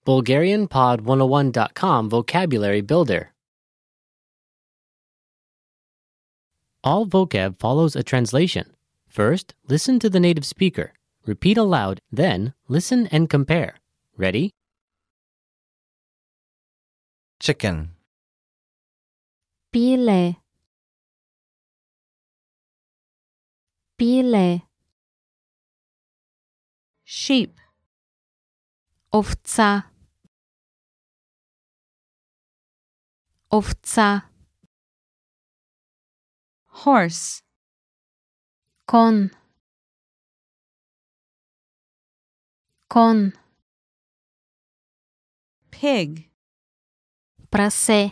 BulgarianPod101.com Vocabulary Builder. All vocab follows a translation. First, listen to the native speaker. Repeat aloud, then listen and compare. Ready? Chicken, pile, pile, sheep, овца, овца, horse, кон, кон, pig, прасе,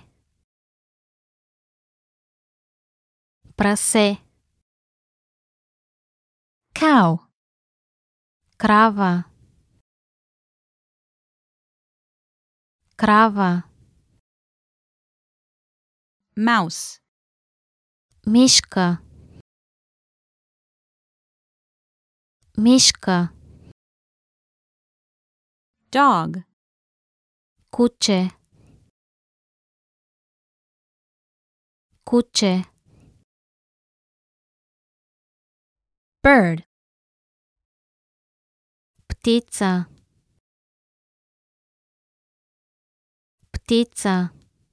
прасе, cow, крава, крава, mouse, мишка, мишка, dog, куче, куче, bird, птица, птица,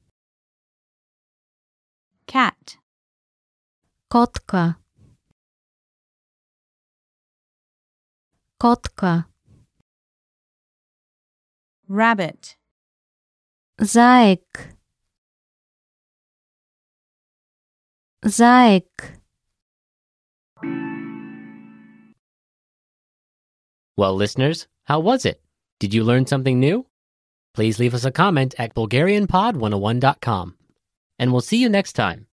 cat, котка, котка, rabbit, заек, заек. Well, listeners, how was it? Did you learn something new? Please leave us a comment at BulgarianPod101.com. And we'll see you next time.